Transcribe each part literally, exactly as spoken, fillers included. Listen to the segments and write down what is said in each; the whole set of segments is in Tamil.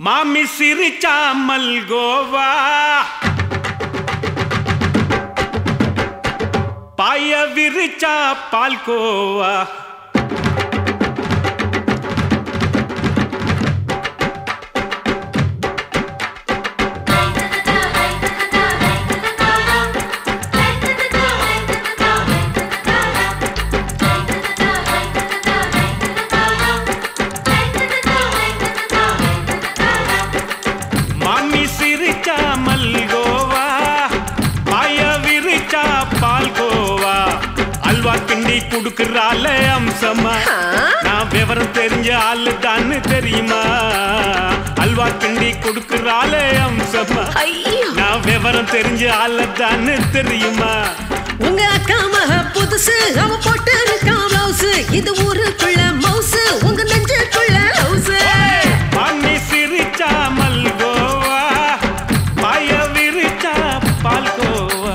மாமி சிரிச்சா மல்கோவா பாய விரிச்சா பால்கோவா கிண்டி குடுக்கறால அம்சமா நான் விவரம் தெரிஞ்ச ஆளு தான் தெரியுமா அல்வா கிண்டி குடுக்கறால அம்சமா நான் விவரம் தெரிஞ்ச ஆளு தான் தெரியுமா உங்க அக்கா மக புதுசு அவ போட்டு இருக்கா பிளவுஸ் இது ஊருக்குள்ள மவுஸ் உங்க நெஞ்சுக்குள்ள ஹவுஸ் மாமி சிரிச்சா மல்கோவா பாய விரிச்சா பால்கோவா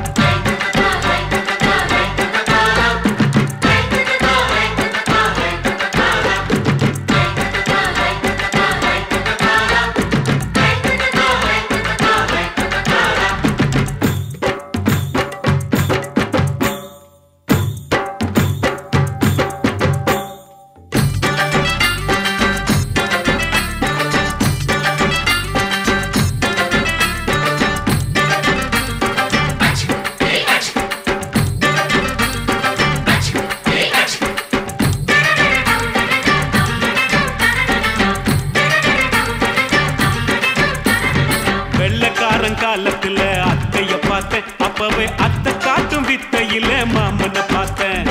காலத்துல அத்தைய பார்த்தேன் அப்பவே அத்தை காட்டும் வித்தையில மாமனை பார்த்தேன்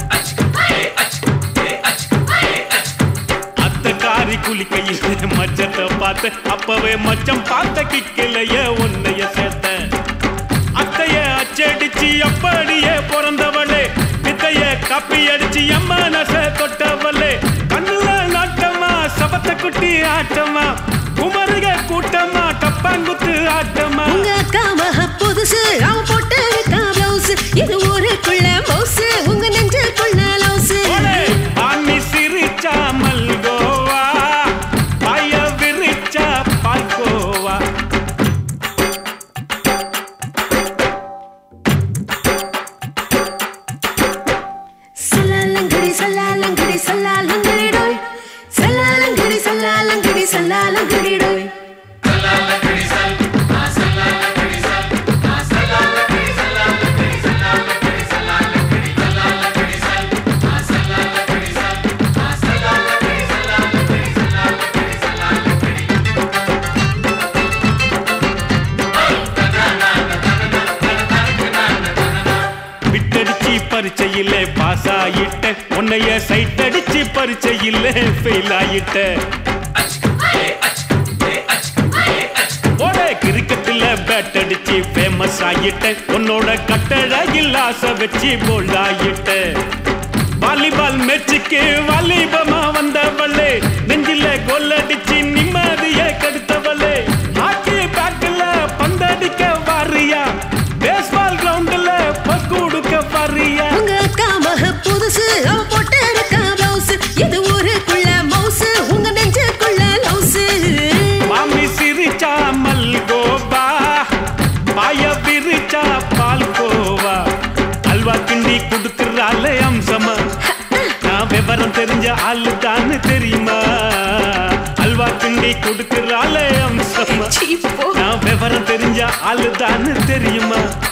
அத்தை காரி குளிக்கையில மச்சத்தை பார்த்தேன் அப்பவே மச்சம் பார்த்த கிக்கலைய உன்னைய சேர்த்தேன் அத்தைய அச்சடிச்சு அப்படியே பிறந்தவளே வித்தைய காப்பி அடிச்சு அம்மா நச தொட்டவளே கண்ணுல நாட்டமா சபத்த குட்டி ஆட்டமா குமருக கூட்டமா டப்பாங்குத்து ஆட்டமா உங்க அக்கா மக புதுசு அவ போட்டு இருக்கா பிளவுஸ் இது ஊருக்குள்ள மவுஸ் உங்க நெஞ்சுக்குள்ள லவுஸ் மாமி சிரிச்சா மல்கோவா பாய விரிச்சா பால்கோவா சல்லாலங்கடி சல்லாலங்கடி சல்லாலங்கடி டோய் சல்லாலங்கடி சல்லாலங்கடி சல்லாலங்கடி டோய் பரிச்சையில பாஸ் ஆயிட்ட உன்னைய சைட் அடிச்சு பரிச்சையில ஃபெயில் ஆயிட்ட ஓட கிரிக்கெட்ல பேட் அடிச்சு ஃபேமஸ் ஆயிட்ட உன்னோட கட்டழகில் ஆசை வச்சு போல்ட் ஆயிட்ட வாலிபால் மேட்சுக்கு வாலிபமா வந்தவளே நெஞ்சில கோல் அடிச்சு நிம்மதிய கெடுத்தவளே ஹாக்கி பேட்ல பந்தடிக்க வாரியா பேஸ்பால் கிரவுண்ட்ல பஸ் கொடுக்க வாரியா உங்க அக்கா மக புதுசு அவ போட்டு இருக்கா பிளவுஸ் இது ஊருக்குள்ள மவுஸ் உங்க நெஞ்சுக்குள்ள லவுஸ் மாமி சிரிச்சா மல்கோவா பாய விரிச்சா பால்கோவா அல்வா கிண்டி குடுக்கறால அம்சமா நான் விவரம் தெரிஞ்ச ஆளு தான் தெரியுமா அல்வா கிண்டி குடுக்கறால அம்சமா நான் விவரம் தெரிஞ்ச ஆளு தான் தெரியுமா